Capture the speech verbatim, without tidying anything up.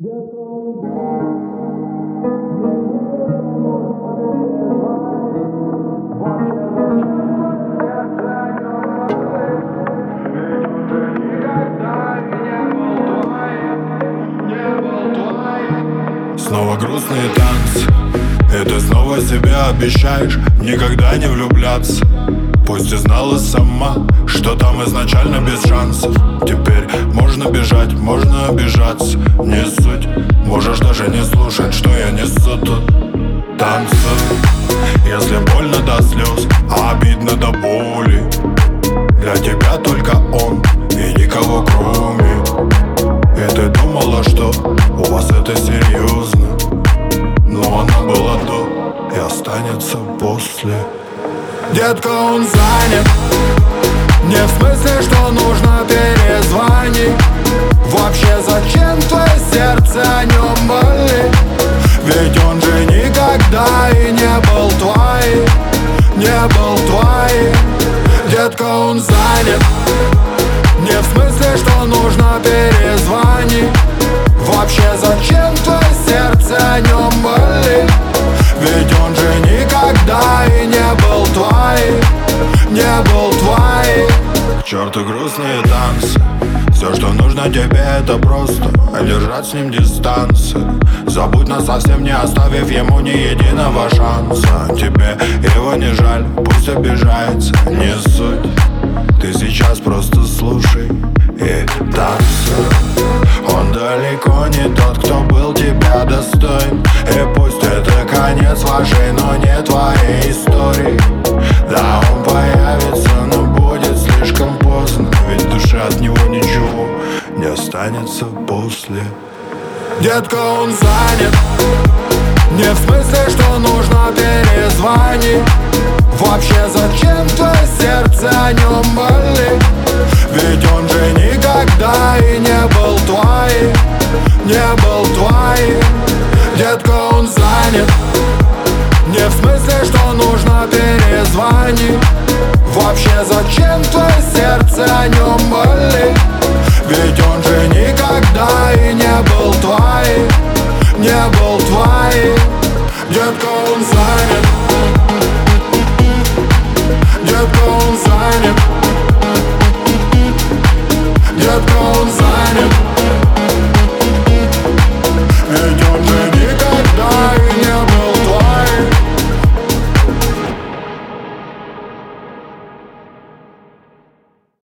Снова грустные танцы, и ты снова себе обещаешь никогда не влюбляться. Пусть и знала сама, что там изначально без шансов. Теперь можно бежать, можно обижаться, не суть. Можешь даже не слушать, что я несу тут. Танцуй, если больно до слез, а обидно до боли. Для тебя только он и никого кроме. И ты думала, что у вас это серьезно, но оно было до и останется после. Детка, он занят, не в смысле, что нужно перезвонить. Вообще зачем твое сердце о нем болит? Ведь он же никогда и не был твоим, не был твоим. Детка, он занят, не в смысле, что нужно перезвонить. Вообще зачем твое сердце о нем болит? Ведь он же никогда и не был твоим, не был твоим. К черту грустные танцы, все, что нужно тебе, это просто держать с ним дистанцию. Забудь нас совсем, не оставив ему ни единого шанса. Тебе его не жаль, пусть обижается, не суть. Ты сейчас просто слушай и танцуй. Он далеко не тот, кто был тебя достоин. И пусть это конец вашей, но не твоей истории. Да, он появится, но будет слишком поздно. Ведь в душе от него ничего не останется после. Детка, он занят, не в смысле, что нужно перезвонить. Вообще зачем твое сердце о нем болит? Ведь он же никогда и не был твоим, не был твоим. Детка, он занят, не в смысле, что нужно перезвонить. Вообще зачем твое сердце о нем болит? Ведь